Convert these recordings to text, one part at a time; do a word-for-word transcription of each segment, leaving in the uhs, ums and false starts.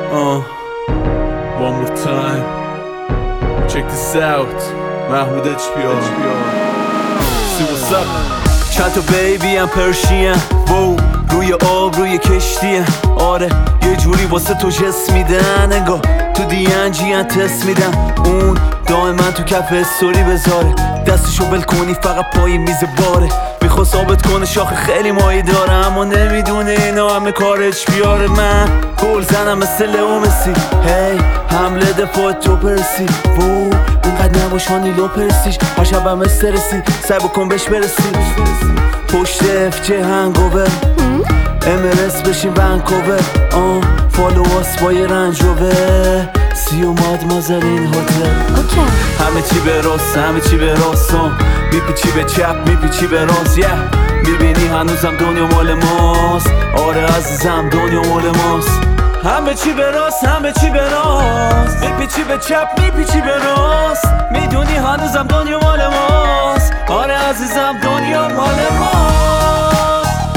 Uh, one more time. Check this out. محمود اچ پی آر. See what's up. چند تا بیبی هم پرشین وو روی آب روی کشتیه. آره یه جوری واسه تو جس میدن، انگار تو دینجی هم تست میدن. اون دائما تو کف استوری بذاره، دستشو بل کنی فقط پای میز باره. میخوا ثابت کنه شاخه خیلی مایی داره، اما نمیدونه اینا همه کارش بیاره. من گل زنم مثل لئو مسی، هی حمله دفاع تو پرسی. وو اینقدر نباش هانیلو پرسیش، هر شب هم استرسی، سعی بکن بهش برسی. پشت اف جه هنگوور امرس بشین ونکوور. آه فالواس با یه رنج روور، سی و مادمازلین هتل. همه چی به راست همه چی به راست، میپیچی به چپ میپیچی به راست. yeah. میبینی هنوزم دنیا مال ماست، آره عزیزم دنیا مال ماست. همه چی به راست همه چی به راست، میپیچی به چپ میپیچی به راست. میدونی هنوزم دنیا مال ماست، آره عزیزم دنیا مال ماست.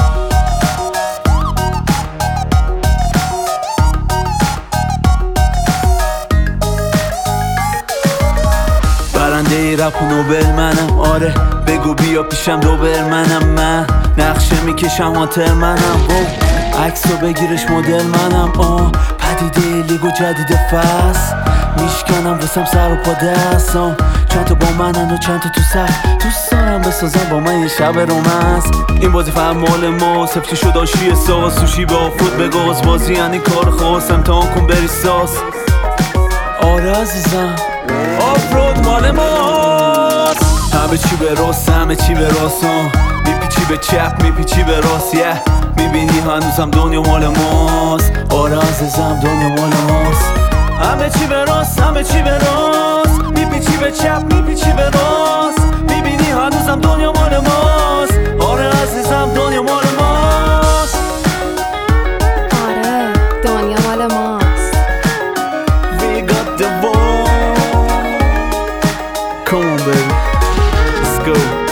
برنده ای رپ و نوبل منم، آره بگو بیا پیشم دوبل منم. من نقشه میکشم هانتر منم، وو عکسو بگیرش مدل منم. آه پدیده لیگو جدید فصل میشکنم واسم سر و پا دست. آه چند تا با منن و چند تا تو سر، دوست دارم بسازم با من یه شب رومنس. این بازی فهم مال ما، سفتی شد آشی ساس. سوشی با فود بگاز بازی یعنی کار خاص، امتحان کن بری ساس. آره عزیزم آفرود مال ماست. همه چی به راست همه چی به راست، میپیچی به چپ میپیچی به راست. yeah. میبینی هنوزم دنیا مال ماست، آره عزیزم دنیا مال ماست. همه چی به راست همه چی به راست، میپیچی به چپ میپیچی به راست. میبینی هنوزم دنیا مال ماست، آره عزیزم دنیا مال ماست. آره دنیا مال ماست. We got the ball. Come on baby, let's go.